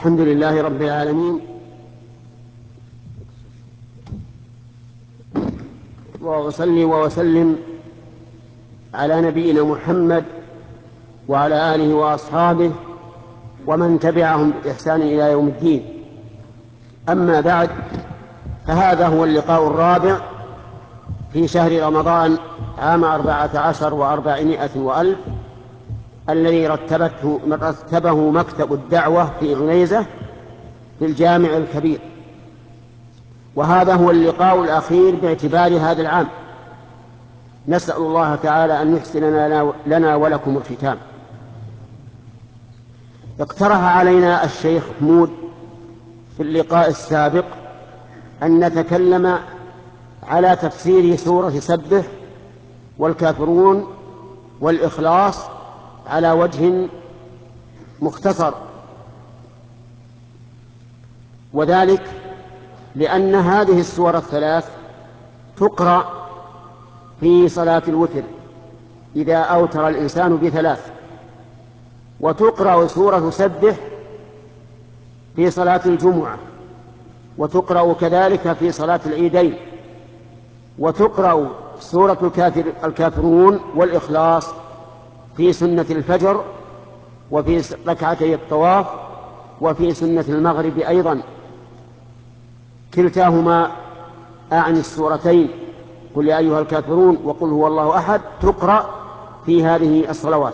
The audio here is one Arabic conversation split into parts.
الحمد لله رب العالمين، وأصلي وأسلم على نبينا محمد وعلى آله وأصحابه ومن تبعهم بإحسان إلى يوم الدين. أما بعد، فهذا هو اللقاء الرابع في شهر رمضان عام 14 و400 وألف الذي رتبه مكتب الدعوة في عنيزة في الجامع الكبير، وهذا هو اللقاء الأخير باعتبار هذا العام. نسأل الله تعالى أن يحسن لنا ولكم الختام. اقترح علينا الشيخ حمود في اللقاء السابق أن نتكلم على تفسير سورة سبح والكافرون والإخلاص على وجه مختصر، وذلك لأن هذه السور الثلاث تقرأ في صلاة الوتر إذا أوتر الإنسان بثلاث، وتقرأ سورة سبح في صلاة الجمعة، وتقرأ كذلك في صلاة العيدين، وتقرأ سورة الكافرون والإخلاص في سنة الفجر وفي ركعتي الطواف وفي سنة المغرب أيضا، كلتاهما أعني السورتين قل يا أيها الكافرون وقل هو الله أحد تقرأ في هذه الصلوات.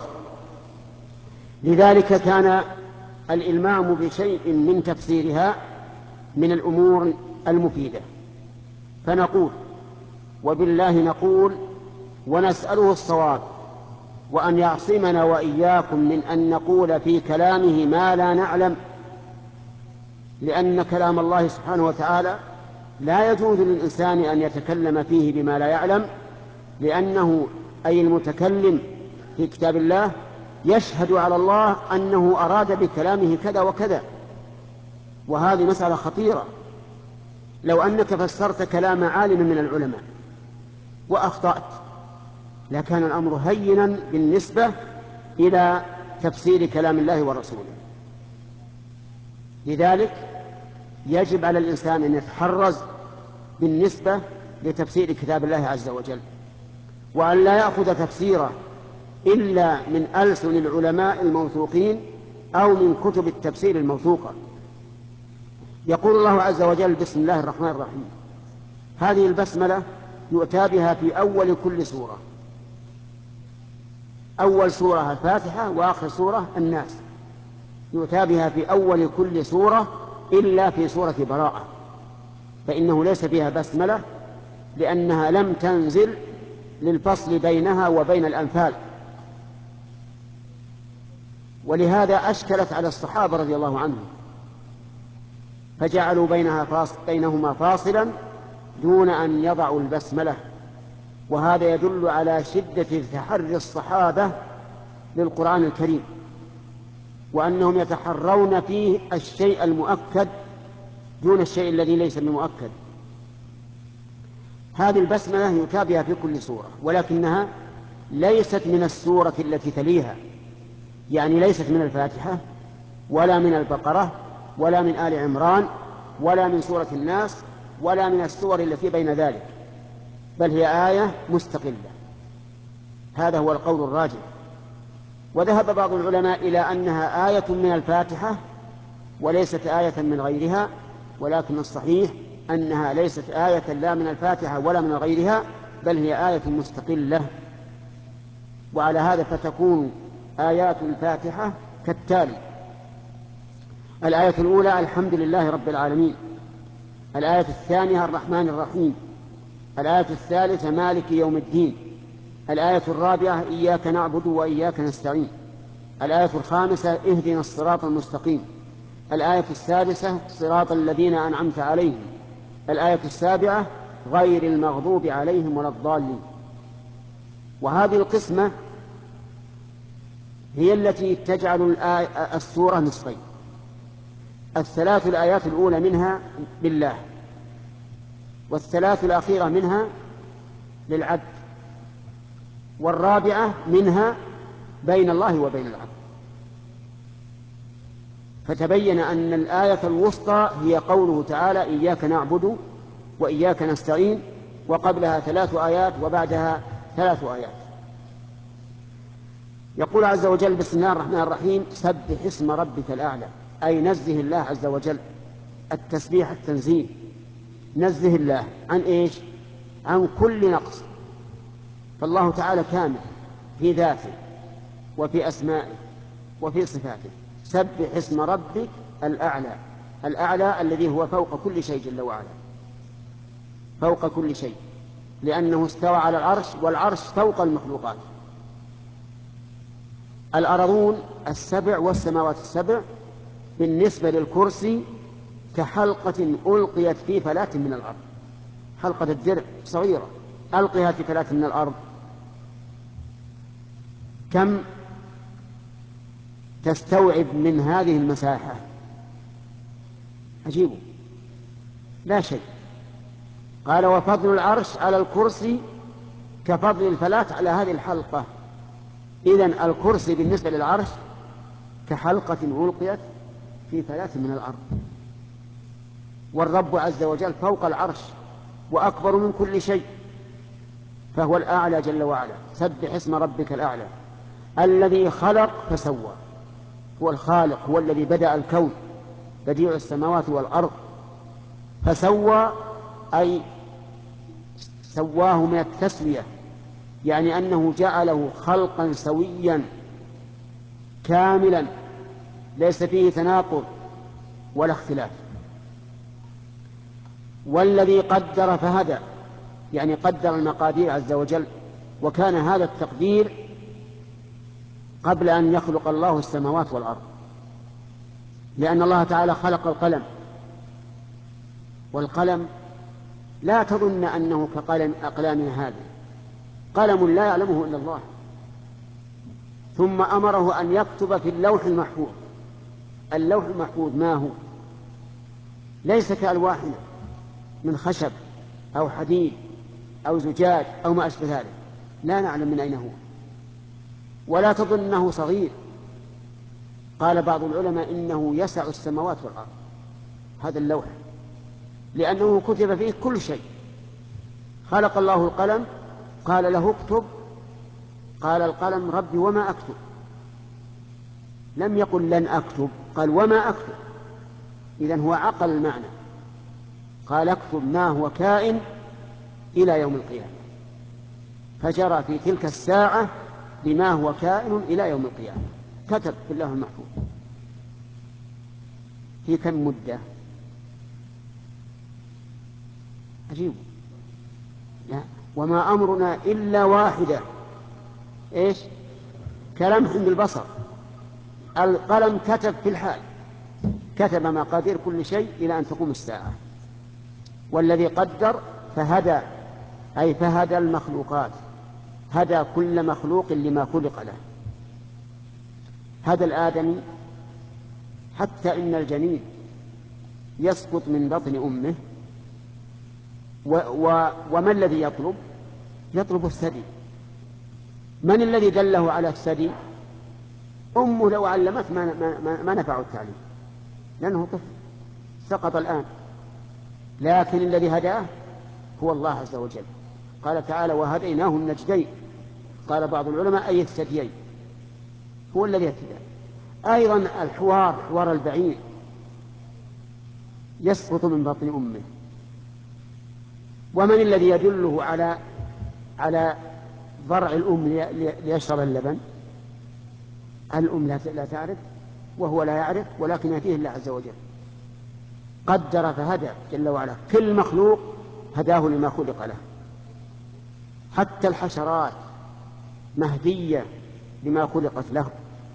لذلك كان الإلمام بشيء من تفسيرها من الأمور المفيدة، فنقول وبالله نقول ونسأله الصواب، وأن يعصمنا وإياكم من أن نقول في كلامه ما لا نعلم، لأن كلام الله سبحانه وتعالى لا يجوز للإنسان أن يتكلم فيه بما لا يعلم، لأنه أي المتكلم في كتاب الله يشهد على الله أنه أراد بكلامه كذا وكذا، وهذه مسألة خطيرة. لو أنك فسرت كلام عالم من العلماء وأخطأت لكان الأمر هينا بالنسبة إلى تفسير كلام الله ورسوله. لذلك يجب على الإنسان أن يتحرز بالنسبة لتفسير كتاب الله عز وجل، وأن لا يأخذ تفسيره إلا من ألسن العلماء الموثوقين أو من كتب التفسير الموثوقة. يقول الله عز وجل بسم الله الرحمن الرحيم، هذه البسملة يؤتى بها في أول كل سورة، أول سورة الفاتحة وآخر سورة الناس، يؤتى بها في أول كل سورة إلا في سورة براءة، فإنه ليس فيها بسملة لأنها لم تنزل للفصل بينها وبين الأنفال، ولهذا أشكلت على الصحابة رضي الله عنهم فجعلوا بينهما فاصلا دون أن يضعوا البسملة، وهذا يدل على شدة تحري الصحابة للقرآن الكريم، وأنهم يتحرون فيه الشيء المؤكد دون الشيء الذي ليس بمؤكد. هذه البسملة يتابعها في كل سورة، ولكنها ليست من السورة التي تليها، يعني ليست من الفاتحة ولا من البقرة ولا من آل عمران ولا من سورة الناس ولا من السور التي بين ذلك، بل هي آية مستقلة. هذا هو القول الراجح. وذهب بعض العلماء إلى أنها آية من الفاتحة وليست آية من غيرها، ولكن الصحيح أنها ليست آية لا من الفاتحة ولا من غيرها، بل هي آية مستقلة. وعلى هذا فتكون آيات الفاتحة كالتالي: الآية الأولى الحمد لله رب العالمين، الآية الثانية الرحمن الرحيم، الآية الثالثة مالك يوم الدين، الآية الرابعة إياك نعبد وإياك نستعين، الآية الخامسة اهدنا الصراط المستقيم، الآية السادسة صراط الذين أنعمت عليهم، الآية السابعة غير المغضوب عليهم ولا الضالين. وهذه القسمة هي التي تجعل السورة نصفين: الثلاث الآيات الأولى منها بالله، والثلاث الأخيرة منها للعبد، والرابعة منها بين الله وبين العبد. فتبين أن الآية الوسطى هي قوله تعالى إياك نعبد وإياك نستعين، وقبلها 3 آيات وبعدها 3 آيات. يقول عز وجل: بسم الله الرحمن الرحيم، سبح اسم ربك الأعلى، أي نزه الله عز وجل. التسبيح التنزيه، نزه الله عن إيش؟ عن كل نقص. فالله تعالى كامل في ذاته وفي أسمائه وفي صفاته. سبح اسم ربك الأعلى، الأعلى الذي هو فوق كل شيء جل وعلا، فوق كل شيء، لأنه استوى على العرش، والعرش فوق المخلوقات. الأرضون ال7 والسماوات ال7 بالنسبة للكرسي كحلقة ألقيت في فلاة من الأرض. حلقة الدرع صغيرة ألقيها في فلاة من الأرض، كم تستوعب من هذه المساحة؟ عجيب، لا شيء. قال: وفضل العرش على الكرسي كفضل الفلاة على هذه الحلقة. إذن الكرسي بالنسبة للعرش كحلقة ألقيت في فلاة من الأرض. والرب عز وجل فوق العرش وأكبر من كل شيء، فهو الأعلى جل وعلا. سبح اسم ربك الأعلى الذي خلق فسوى. هو الخالق، هو الذي بدأ الكون، بديع السماوات والأرض. فسوى أي سواه من التسوية، يعني أنه جعله خلقا سويا كاملا ليس فيه تناقض ولا اختلاف. والذي قدر فهدى، يعني قدر المقادير عز وجل، وكان هذا التقدير قبل أن يخلق الله السماوات والأرض، لأن الله تعالى خلق القلم. والقلم لا تظن أنه كقلم أقلامنا هذه، قلم لا يعلمه إلا الله. ثم أمره أن يكتب في اللوح المحفوظ. اللوح المحفوظ ما هو؟ ليس كألواحنا من خشب أو حديد أو زجاج أو ما أشبه ذلك، لا نعلم من أين هو. ولا تظن أنه صغير. قال بعض العلماء إنه يسع السماوات والأرض هذا اللوح، لأنه كتب فيه كل شيء. خلق الله القلم، قال له اكتب، قال القلم: ربي وما أكتب. لم يقل لن أكتب، قال وما أكتب. إذن هو عقل المعنى، قال اكتب ما هو كائن إلى يوم القيامة، فجرى في تلك الساعة بما هو كائن إلى يوم القيامة، كتب في الله المحفوظ. في كم مدة؟ عجيب. لا. وما أمرنا إلا واحدة، إيش؟ كلمح بالبصر. القلم كتب في الحال، كتب مقادير كل شيء إلى أن تقوم الساعة. والذي قدر فهدى، أي فهدى المخلوقات، هدى كل مخلوق لما خلق له. هدى الآدمي حتى إن الجنين يسقط من بطن أمه، وما الذي يطلب؟ يطلب الثدي. من الذي دله على الثدي؟ أمه لو علمت ما نفعه التعليم، لأنه طفل سقط الآن. لكن الذي هداه هو الله عز وجل. قال تعالى: وهديناه النجدين. قال بعض العلماء: أي الثديين. هو الذي اهتدى. أيضا حوار البعير يسقط من بطن أمه. ومن الذي يدله على ضرع الأم ليشرب اللبن؟ الأم لا تعرف وهو لا يعرف، ولكن يهديه الله عز وجل. قدر فهدى جل وعلا، كل مخلوق هداه لما خلق له. حتى الحشرات مهدية لما خلقت له.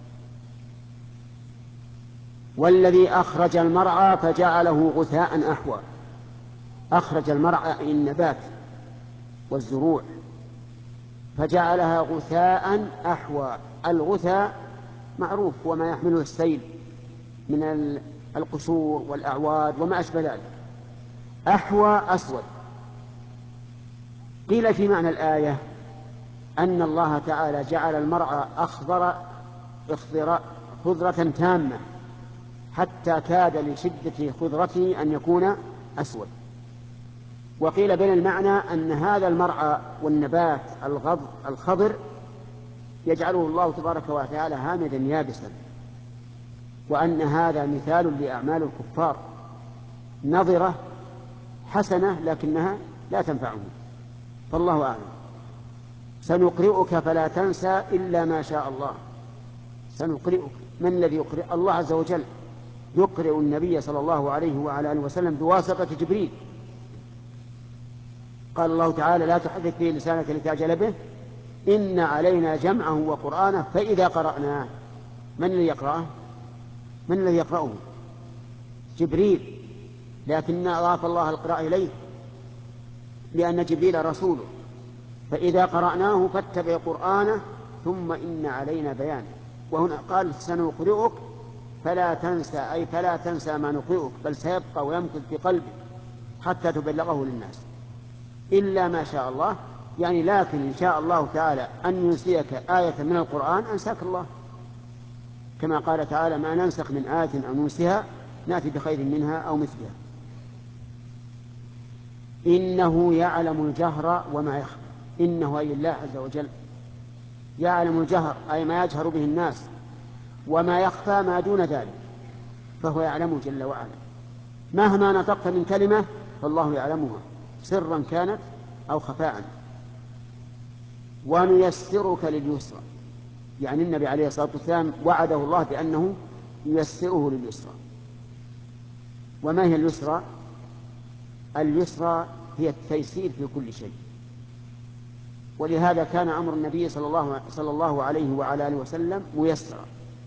والذي أخرج المرعى فجعله غثاء أحوى. أخرج المرعى أي النبات والزروع، فجعلها غثاء أحوى. الغثاء معروف، وما يحمله السيل من القصور والأعواد وما أشبه ذلك. أحوى أسود. قيل في معنى الآية أن الله تعالى جعل المرعى أخضر خضرة تامة، حتى كاد لشدة خضرته أن يكون أسود. وقيل بين المعنى أن هذا المرعى والنبات الخضر يجعله الله تبارك وتعالى هامدا يابسا، وأن هذا مثال لأعمال الكفار نظرة حسنة لكنها لا تنفعهم. فالله أعلم. سنقرئك فلا تنسى إلا ما شاء الله. سنقرئك، من الذي يقرئ؟ الله عز وجل يقرئ النبي صلى الله عليه وعلى آله وسلم بواسطة جبريل. قال الله تعالى: لا تحرك به لسانك لتعجل به إن علينا جمعه وقرآنه فإذا قرأناه. من الذي يقرأه؟ من الذي يقرأه؟ جبريل، لكن أضاف الله القراءة إليه لأن جبريل رسوله. فإذا قرأناه فاتبع قرآنه ثم إن علينا بيانه. وهنا قال: سنقرئك فلا تنسى، أي فلا تنسى ما نقرئك، بل سيبقى ويمكث في قلبك حتى تبلغه للناس إلا ما شاء الله. يعني لكن إن شاء الله تعالى أن ينسيك آية من القرآن أنساك الله، كما قال تعالى: ما ننسخ من آية أو ننسها نأتي بخير منها أو مثلها. إنه يعلم الجهر وما يخفى. إنه أي الله عز وجل يعلم الجهر، أي ما يجهر به الناس، وما يخفى ما دون ذلك، فهو يعلمه جل وعلا. مهما نطقت من كلمة فالله يعلمها سرا كانت أو خفاء. ونيسرك لليسرى، يعني النبي عليه الصلاة والسلام وعده الله بأنه ييسره لليسرى. وما هي اليسرى؟ اليسرى هي التيسير في كل شيء. ولهذا كان أمر النبي صلى الله عليه وعلى آله وسلم ميسرا،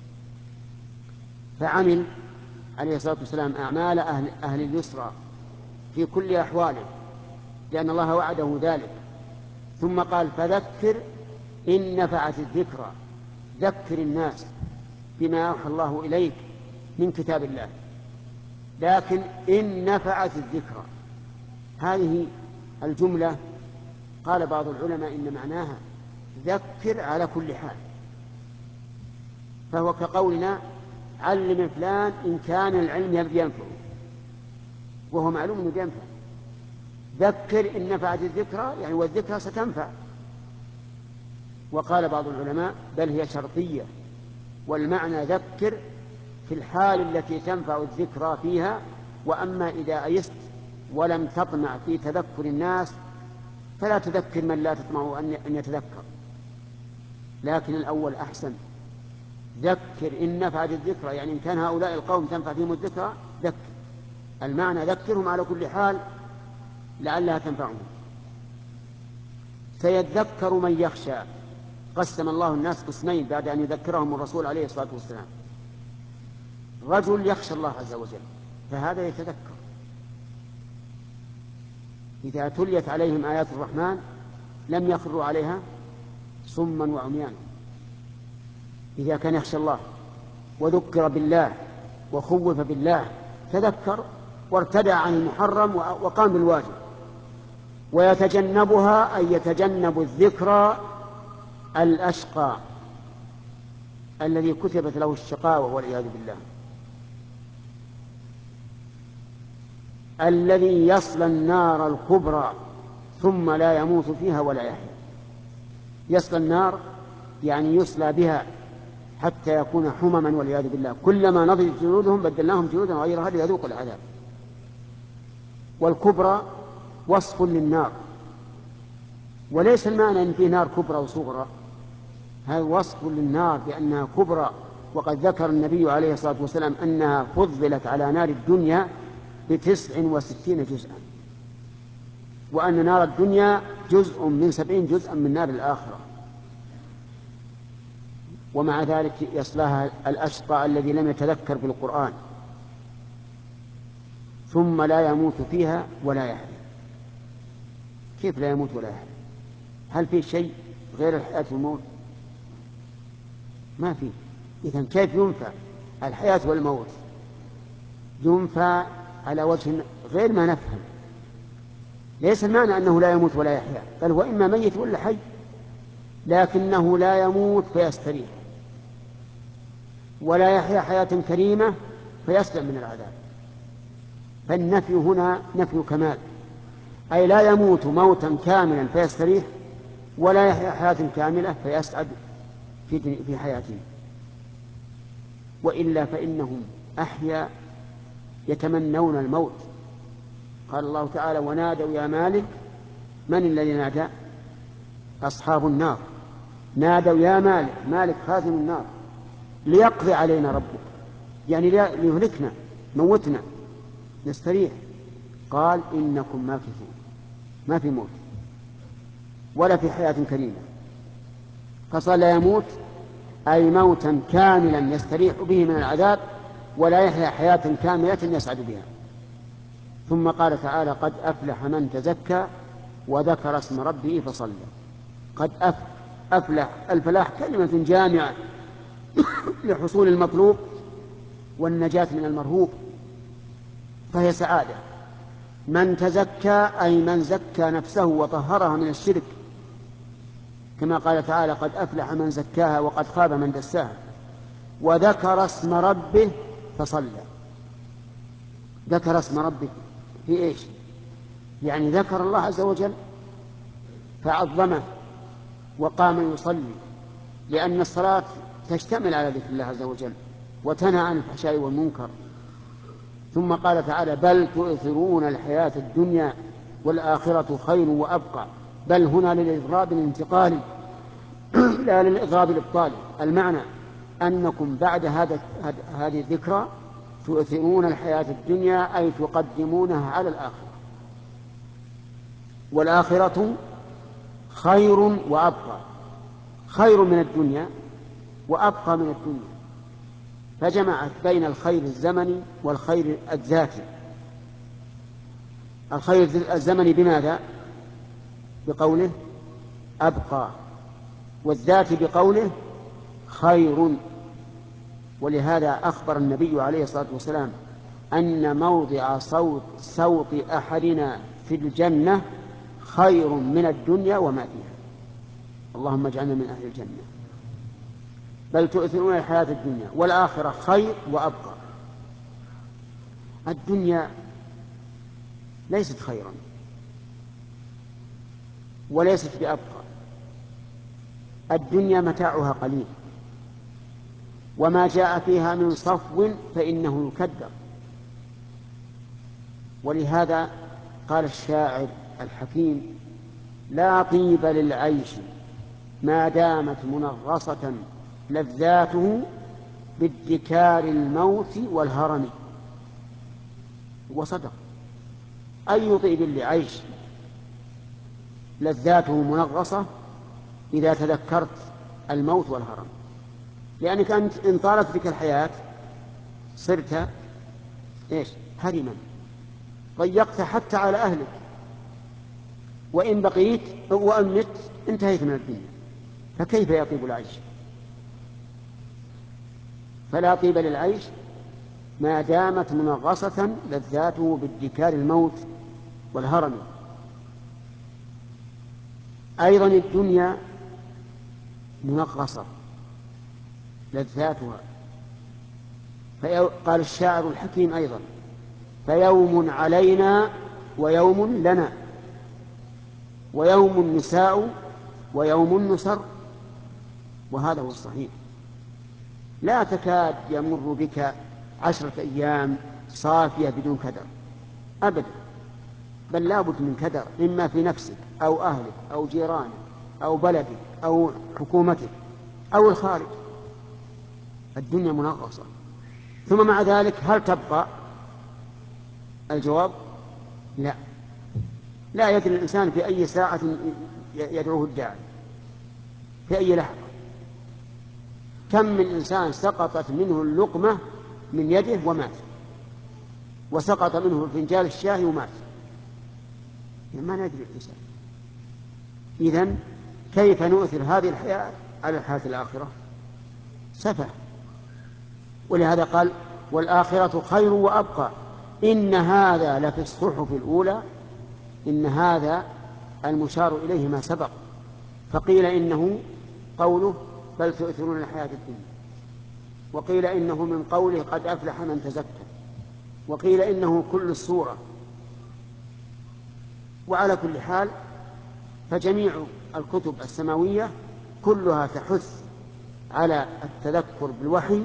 فعمل عليه الصلاة والسلام أعمال أهل اليسرى في كل أحواله، لأن الله وعده ذلك. ثم قال: فذكر إن نفعت الذكرى. ذكر الناس بما أوحى الله إليك من كتاب الله. لكن إن نفعت الذكرى، هذه الجملة قال بعض العلماء إن معناها ذكر على كل حال، فهو كقولنا: علم فلان إن كان العلم ينفعه، وهو معلوم أنه ينفع. ذكر إن نفعت الذكرى، يعني والذكرى ستنفع. وقال بعض العلماء: بل هي شرطية، والمعنى ذكر في الحال التي تنفع الذكرى فيها، وأما إذا أيست ولم تطمع في تذكر الناس فلا تذكر من لا تطمع أن يتذكر. لكن الأول أحسن. ذكر إن نفعت الذكرى، يعني إن كان هؤلاء القوم تنفع فيهم الذكرى ذكر. المعنى ذكرهم على كل حال لعلها تنفعهم. سيذكر من يخشى. قسم الله الناس قسمين بعد أن يذكرهم الرسول عليه الصلاة والسلام: رجل يخشى الله عز وجل فهذا يتذكر، إذا تليت عليهم آيات الرحمن لم يخروا عليها صما وعميانا. إذا كان يخشى الله وذكر بالله وخوف بالله تذكر وارتدع عن المحرم وقام بالواجب. ويتجنبها، أي يتجنب الذكرى، الأشقى الذي كتبت له الشقاوة والعياذ بالله، الذي يصلى النار الكبرى ثم لا يموت فيها ولا يحيا. يصلى النار يعني يصلى بها حتى يكون حمما والعياذ بالله، كلما نضجت جلودهم بدلناهم جلودا غيرها ليذوقوا العذاب. والكبرى وصف للنار، وليس المعنى أن في نار كبرى وصغرى، هذا وصف للنار بأنها كبرى. وقد ذكر النبي عليه الصلاة والسلام أنها فضلت على نار الدنيا ب69 جزءا، وأن نار الدنيا جزء من 70 جزءا من نار الآخرة. ومع ذلك يصلاها الأشقى الذي لم يتذكر بالقرآن ثم لا يموت فيها ولا يحيا. كيف لا يموت ولا يحيا؟ هل في شيء غير الحياة والموت؟ ما في. إذن كيف ينفع الحياة والموت؟ ينفع على وجه غير ما نفهم. ليس المعنى أنه لا يموت ولا يحيا، بل هو إما ميت ولا حي، لكنه لا يموت فيستريح، ولا يحيا حياة كريمة فيسلم من العذاب. فالنفي هنا نفي كمال، أي لا يموت موتا كاملا فيستريح، ولا يحيا حياة كاملة فيسعد في حياته. وإلا فإنهم أحيا يتمنون الموت. قال الله تعالى: ونادوا يا مالك. من الذي نادى؟ أصحاب النار. نادوا يا مالك، مالك خازن النار، ليقضي علينا ربك، يعني ليهلكنا، موتنا نستريح. قال: إنكم ماكثون. ما في موت ولا في حياة كريمة. فصار لا يموت أي موتا كاملا يستريح به من العذاب، ولا يحيا حياة كاملة يسعد بها. ثم قال تعالى: قد أفلح من تزكى وذكر اسم ربه فصلى. قد أفلح. الفلاح كلمة جامعة لحصول المطلوب والنجاة من المرهوب، فهي سعادة. من تزكى أي من زكى نفسه وطهرها من الشرك، كما قال تعالى: قد أفلح من زكاها وقد خاب من دساها. وذكر اسم ربه فصلى. ذكر اسم ربه في إيش؟ يعني ذكر الله عز وجل فعظمه وقام يصلي، لأن الصلاة تشتمل على ذكر الله عز وجل وتنهى عن الفحشاء والمنكر. ثم قال تعالى: بل تؤثرون الحياة الدنيا والآخرة خير وأبقى. بل هنا للإضراب الانتقالي لا للإضراب الإبطالي. المعنى أنكم بعد هذه الذكرى تؤثرون الحياة الدنيا، أي تقدمونها على الآخرة، والآخرة خير وأبقى. خير من الدنيا وأبقى من الدنيا، فجمعت بين الخير الزمني والخير الذاتي. الخير الزمني بماذا؟ بقوله أبقى، والذاتي بقوله خير. ولهذا أخبر النبي عليه الصلاة والسلام أن موضع صوت أحدنا في الجنة خير من الدنيا وما فيها. اللهم اجعلنا من أهل الجنة. بل تؤثرون الحياة الدنيا والآخرة خير وأبقى. الدنيا ليست خيرا وليست بأبقى. الدنيا متاعها قليل، وما جاء فيها من صفو فإنه يكدر. ولهذا قال الشاعر الحكيم: لا طيب للعيش ما دامت منغصة لذاته بادكار الموت والهرم. وصدق. أي طيب لعيش لذاته منغصة إذا تذكرت الموت والهرم، لأنك أنت إن طالت بك الحياة صرت هرما، ضيقت حتى على أهلك، وإن بقيت وإن مت انتهيت من الدنيا، فكيف يطيب العيش؟ فلا طيب للعيش ما دامت منغصة لذاته بادكار الموت والهرم. أيضا الدنيا منغصة لذاتها. قال الشاعر الحكيم أيضا: فيوم علينا ويوم لنا، ويوم نساء ويوم نسر. وهذا هو الصحيح. لا تكاد يمر بك 10 أيام صافية بدون كدر أبدا، بل لا بد من كدر، إما في نفسك أو أهلك أو جيرانك أو بلدك أو حكومتك أو الخارج. الدنيا منغصة. ثم مع ذلك هل تبقى؟ الجواب لا. لا يدري الإنسان في أي ساعة يدعوه الداعي، في أي لحظة. كم من إنسان سقطت منه اللقمة من يده ومات، وسقط منه فنجال الشاي ومات، ما ندري الإنسان. إذن كيف نؤثر هذه الحياة على الحياة الآخرة؟ سفه. ولهذا قال: والآخرة خير وأبقى. إن هذا لفي الصحف الأولى. إن هذا المشار إليه ما سبق، فقيل إنه قوله: بل تؤثرون الحياة الدنيا. وقيل إنه من قوله قد أفلح من تزكى، وقيل إنه كل السورة. وعلى كل حال فجميع الكتب السماوية كلها تحث على التذكر بالوحي،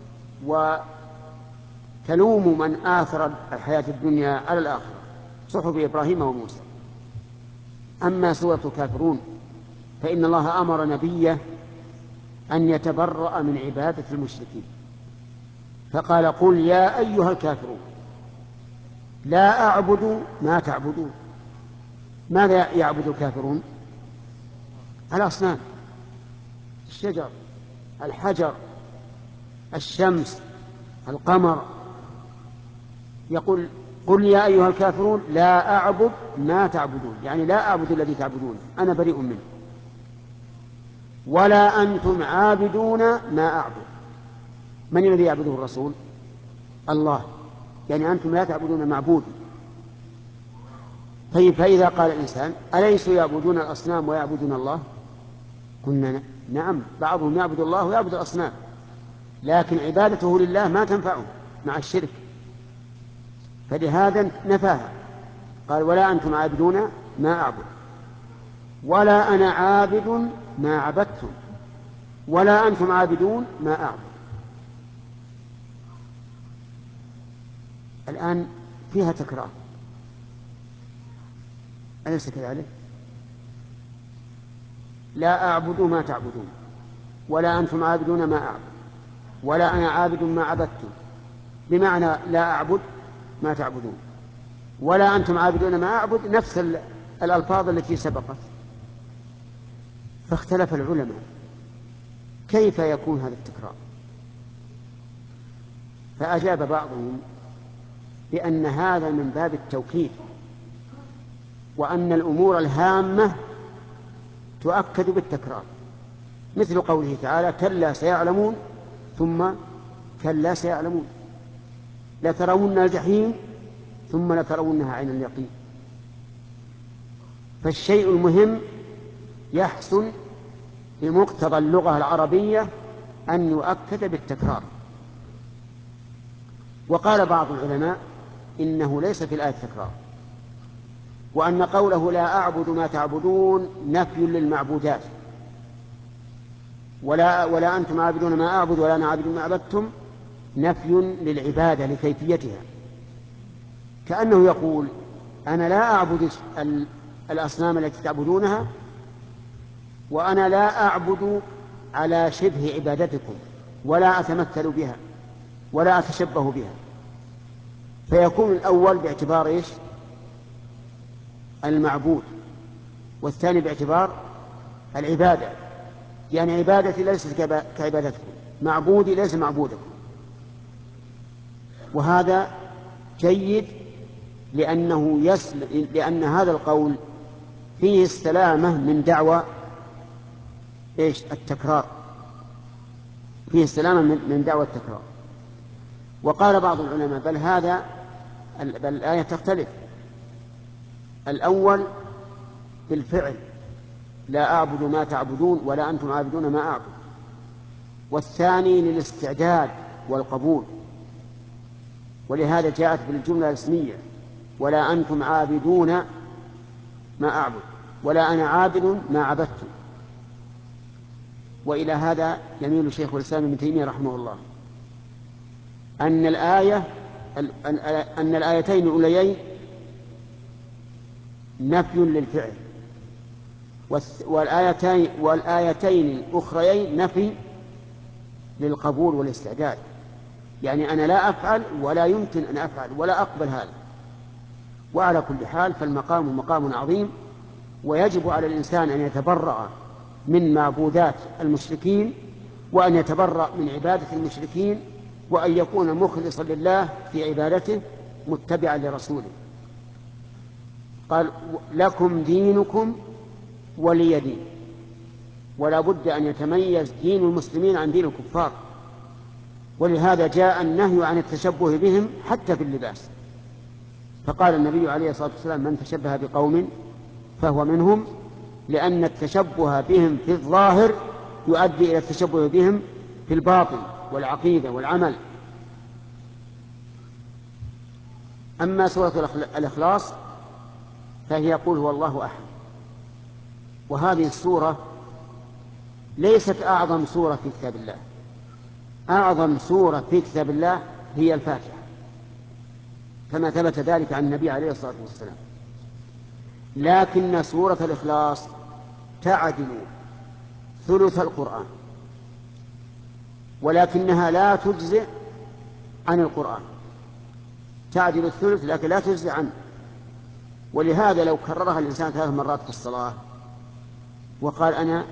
وتلوم من آثر الحياة الدنيا على الآخرة، صحف إبراهيم وموسى. أما سورة الكافرون فإن الله أمر نبيه أن يتبرأ من عبادة المشركين، فقال قل يا أيها الكافرون لا أعبد ما تعبدون. ماذا يعبد الكافرون؟ الأصنام، الشجر، الحجر، الشمس، القمر. يقول قل يا أيها الكافرون لا أعبد ما تعبدون، يعني لا أعبد الذي تعبدون، أنا بريء منه. ولا أنتم عابدون ما أعبد. من الذي يعبده الرسول؟ الله، يعني أنتم لا تعبدون معبود. طيب فإذا قال الإنسان أليسوا يعبدون الأصنام ويعبدون الله؟ قلنا نعم، بعضهم يعبد الله ويعبد الأصنام، لكن عبادته لله ما تنفعه مع الشرك، فلهذا نفاها. قال ولا أنتم عابدون ما أعبد ولا أنا عابد ما عبدتم ولا أنتم عابدون ما أعبد. الآن فيها تكرار، أليس كذلك؟ لا أعبد ما تعبدون ولا أنتم عابدون ما أعبد ولا أنا عابد ما عبدتم، بمعنى لا أعبد ما تعبدون ولا أنتم عابدون ما أعبد، نفس الألفاظ التي سبقت. فاختلف العلماء كيف يكون هذا التكرار، فأجاب بعضهم بأن هذا من باب التوكيد، وأن الأمور الهامة تؤكد بالتكرار، مثل قوله تعالى كلا سيعلمون ثم كلا سيعلمون، لترون الجحيم ثم لترونها عين اليقين. فالشيء المهم يحصل بمقتضى اللغة العربية أن يؤكد بالتكرار. وقال بعض العلماء إنه ليس في الآية تكرار، وأن قوله لا أعبد ما تعبدون نفي للمعبودات، ولا أنتم عابدون ما أعبد ولا أنا عابد ما عبدتم نفي للعبادة لكيفيتها، كأنه يقول أنا لا أعبد الأصنام التي تعبدونها، وأنا لا أعبد على شبه عبادتكم ولا أتمثل بها ولا أتشبه بها. فيكون الأول باعتبار إيش؟ المعبود، والثاني باعتبار العبادة، يعني عبادتي ليست كعبادتكم، معبودي ليس معبودكم. وهذا جيد لأن هذا القول فيه السلامة من دعوى إيش؟ التكرار، فيه السلامة من دعوى التكرار. وقال بعض العلماء بل الآية تختلف، الأول بالفعل لا أعبد ما تعبدون ولا أنتم عابدون ما أعبد، والثاني للاستعداد والقبول، ولهذا جاءت بالجملة الاسمية ولا أنتم عابدون ما أعبد ولا أنا عابد ما عبدتم. وإلى هذا يميل شيخ الإسلام ابن تيمية رحمه الله أن الآيتين الأوليين نفي للفعل، والآيتين الأخريين نفي للقبول والاستعداد، يعني أنا لا أفعل ولا يمكن أن أفعل ولا أقبل هذا. وعلى كل حال فالمقام مقام عظيم، ويجب على الإنسان أن يتبرأ من معبودات المشركين، وأن يتبرأ من عبادة المشركين، وأن يكون مخلصا لله في عبادته متبعا لرسوله. قال لكم دينكم ولي دين، ولا بد أن يتميز دين المسلمين عن دين الكفار، ولهذا جاء النهي عن التشبه بهم حتى في اللباس. فقال النبي عليه الصلاة والسلام من تشبه بقوم فهو منهم، لأن التشبه بهم في الظاهر يؤدي إلى التشبه بهم في الباطن، والعقيدة والعمل. أما سورة الإخلاص فهي يقول هو الله أحد، وهذه السورة ليست أعظم سورة في كتاب الله. أعظم سورة في كتاب الله هي الفاتحة، كما ثبت ذلك عن النبي عليه الصلاة والسلام، لكن سورة الإخلاص تعدل ثلث القرآن، ولكنها لا تجزئ عن القرآن، تعدل الثلث لكن لا تجزئ عنه. ولهذا لو كررها الإنسان 3 مرات في الصلاة وقال أنا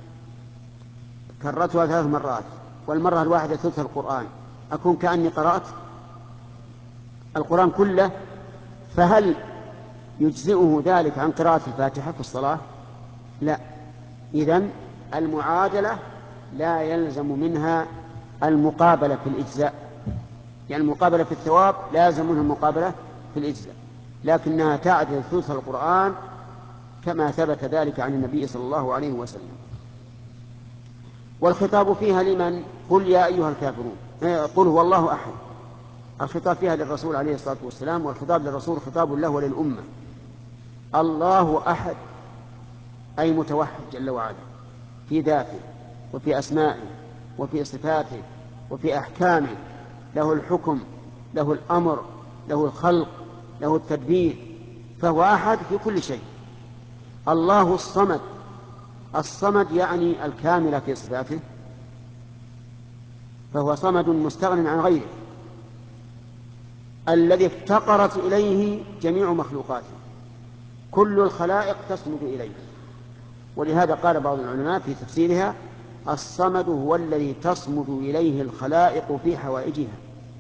كررتها 3 مرات والمرة الواحدة ثلث القرآن، أكون كأني قرأت القرآن كله، فهل يجزئه ذلك عن قراءة الفاتحة في الصلاة؟ لا. إذن المعادلة لا يلزم منها المقابلة في الإجزاء، يعني المقابلة في الثواب لا يلزم منها المقابلة في الإجزاء، لكنها تعدل ثلث القرآن كما ثبت ذلك عن النبي صلى الله عليه وسلم. والخطاب فيها لمن؟ قل يا أيها الكافرون، قل هو الله أحد. الخطاب فيها للرسول عليه الصلاة والسلام، والخطاب للرسول خطاب له وللأمة. الله أحد أي متوحد جل وعلا في ذاته وفي أسمائه وفي صفاته وفي أحكامه، له الحكم، له الأمر، له الخلق، له التدبير، فهو أحد في كل شيء. الله الصمد، الصمد يعني الكامل في صفاته، فهو صمد مستغن عن غيره، الذي افتقرت إليه جميع مخلوقاته، كل الخلائق تصمد إليه. ولهذا قال بعض العلماء في تفسيرها: الصمد هو الذي تصمد إليه الخلائق في حوائجها.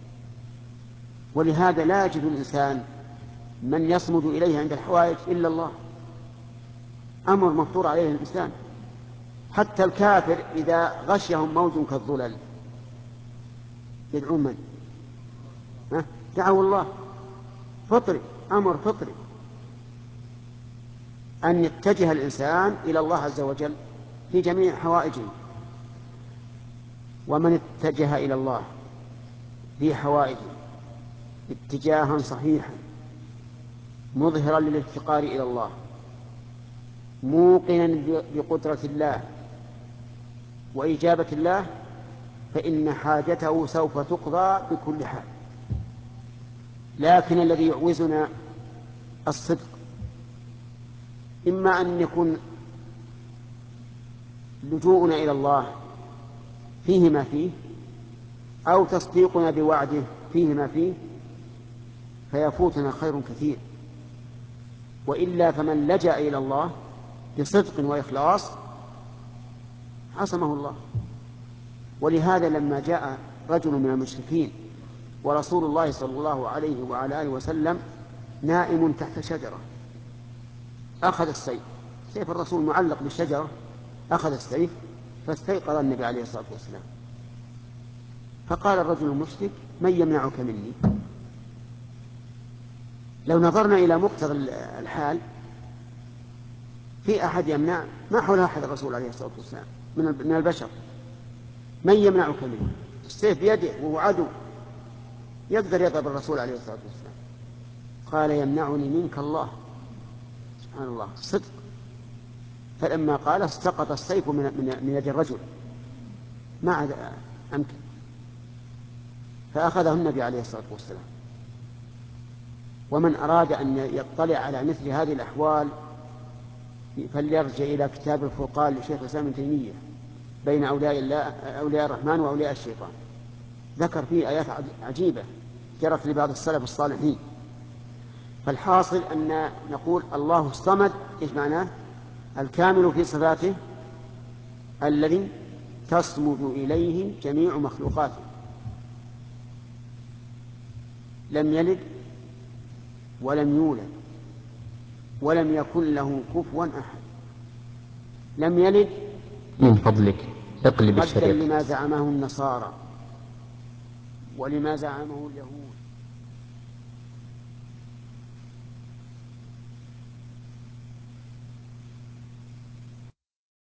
ولهذا لا يجد الإنسان من يصمد إليه عند الحوائج إلا الله، أمر مفطور عليه الإنسان. حتى الكافر إذا غشيهم موج كالظلل يدعون من؟ دعوا الله، فطري، أمر فطري أن يتجه الإنسان إلى الله عز وجل في جميع حوائجه. ومن اتجه إلى الله في حوائجه اتجاها صحيحا مظهرا للافتقار إلى الله، موقنا بقدرة الله وإجابة الله، فإن حاجته سوف تقضى بكل حال. لكن الذي يعوزنا الصدق، إما أن يكون لجوءنا إلى الله فيه ما فيه، أو تصديقنا بوعده فيه ما فيه، فيفوتنا خير كثير. وإلا فمن لجأ إلى الله بصدق وإخلاص عصمه الله. ولهذا لما جاء رجل من المشركين ورسول الله صلى الله عليه وعلى آله وسلم نائم تحت شجرة، أخذ السيف، سيف الرسول معلق بالشجرة، أخذ السيف فاستيقظ النبي عليه الصلاة والسلام، فقال الرجل المشرك: من يمنعك مني؟ لو نظرنا إلى مقتضى الحال في أحد يمنع، ما حول أحد الرسول عليه الصلاة والسلام من البشر. من يمنعك مني؟ السيف بيده وهو عدو يقدر يضرب الرسول عليه الصلاة والسلام. قال: يمنعني منك الله. سبحان الله، صدق. فلما قال سقط السيف من يد الرجل، ما عاد أمكن، فأخذه النبي عليه الصلاة والسلام. ومن أراد أن يطلع على مثل هذه الأحوال فليرجع إلى كتاب الفرقان لشيخ الإسلام ابن تيمية بين أولياء الرحمن وأولياء الشيطان، ذكر فيه آيات عجيبة جرت لبعض السلف الصالحين. فالحاصل أن نقول الله الصمد، إيش معناه؟ الكامل في صفاته الذي تصمد إليه جميع مخلوقاته، لم يلد ولم يولد ولم يكن له كفوا أحد. لم يلد من فضلك اقلب ردا الشريط. لما زعمه النصارى ولما زعمه اليهود